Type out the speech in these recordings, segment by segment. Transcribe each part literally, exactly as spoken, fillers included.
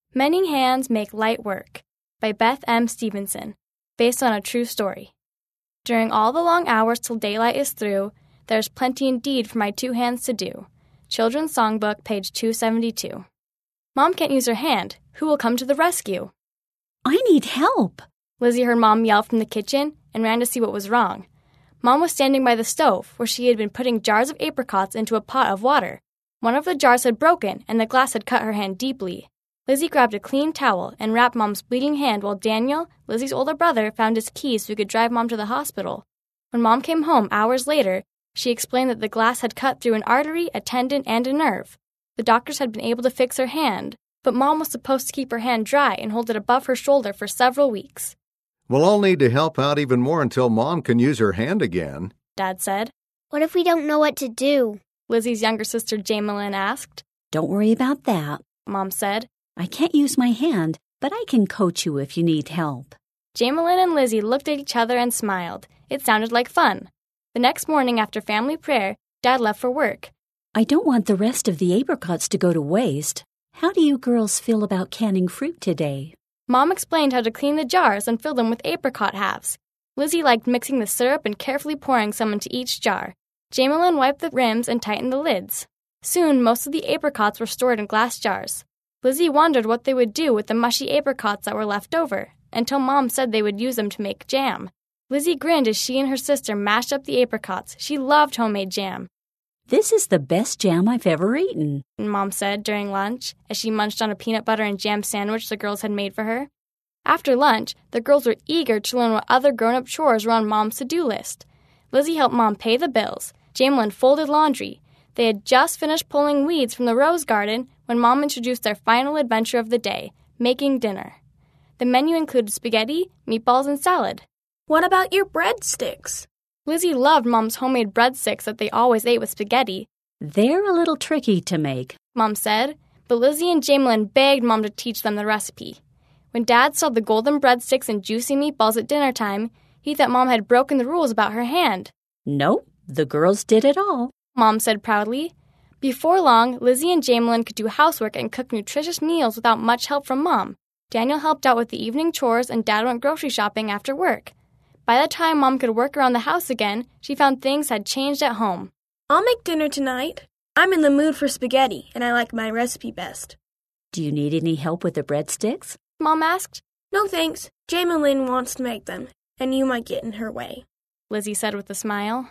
Many Hands Make Light Work by Beth M. Stevenson, based on a true story. During all the long hours till daylight is through, there's plenty indeed for my two hands to do. Children's Songbook, page two seventy-two. Mom can't use her hand. Who will come to the rescue? I need help, Lizzie heard Mom yell from the kitchen and ran to see what was wrong. Mom was standing by the stove, where she had been putting jars of apricots into a pot of water. One of the jars had broken, and the glass had cut her hand deeply. Lizzie grabbed a clean towel and wrapped Mom's bleeding hand while Daniel, Lizzie's older brother, found his keys so he could drive Mom to the hospital. When Mom came home hours later, she explained that the glass had cut through an artery, a tendon, and a nerve. The doctors had been able to fix her hand, but Mom was supposed to keep her hand dry and hold it above her shoulder for several weeks. We'll all need to help out even more until Mom can use her hand again, Dad said. What if we don't know what to do? Lizzie's younger sister Jamelyn asked. Don't worry about that, Mom said. I can't use my hand, but I can coach you if you need help. Jamelyn and Lizzie looked at each other and smiled. It sounded like fun. The next morning after family prayer, Dad left for work. I don't want the rest of the apricots to go to waste. How do you girls feel about canning fruit today? Mom explained how to clean the jars and fill them with apricot halves. Lizzie liked mixing the syrup and carefully pouring some into each jar. Jamelyn wiped the rims and tightened the lids. Soon, most of the apricots were stored in glass jars. Lizzie wondered what they would do with the mushy apricots that were left over, until Mom said they would use them to make jam. Lizzie grinned as she and her sister mashed up the apricots. She loved homemade jam. This is the best jam I've ever eaten, Mom said during lunch, as she munched on a peanut butter and jam sandwich the girls had made for her. After lunch, the girls were eager to learn what other grown-up chores were on Mom's to-do list. Lizzie helped Mom pay the bills. Jamelyn folded laundry. They had just finished pulling weeds from the rose garden when Mom introduced their final adventure of the day, making dinner. The menu included spaghetti, meatballs, and salad. What about your breadsticks? Lizzie loved Mom's homemade breadsticks that they always ate with spaghetti. They're a little tricky to make, Mom said, but Lizzie and Jamelyn begged Mom to teach them the recipe. When Dad saw the golden breadsticks and juicy meatballs at dinner time, he thought Mom had broken the rules about her hand. Nope, the girls did it all, Mom said proudly. Before long, Lizzie and Jamelyn could do housework and cook nutritious meals without much help from Mom. Daniel helped out with the evening chores and Dad went grocery shopping after work. By the time Mom could work around the house again, she found things had changed at home. I'll make dinner tonight. I'm in the mood for spaghetti, and I like my recipe best. Do you need any help with the breadsticks? Mom asked. No thanks. Jamelyn wants to make them, and you might get in her way, Lizzie said with a smile.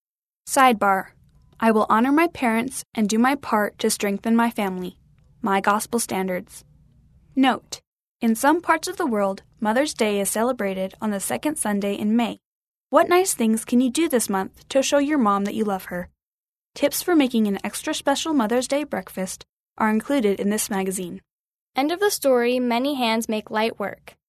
Sidebar. I will honor my parents and do my part to strengthen my family. My gospel standards. Note: in some parts of the world, Mother's Day is celebrated on the second Sunday in May. What nice things can you do this month to show your mom that you love her? Tips for making an extra special Mother's Day breakfast are included in this magazine. End of the story, Many Hands Make Light Work.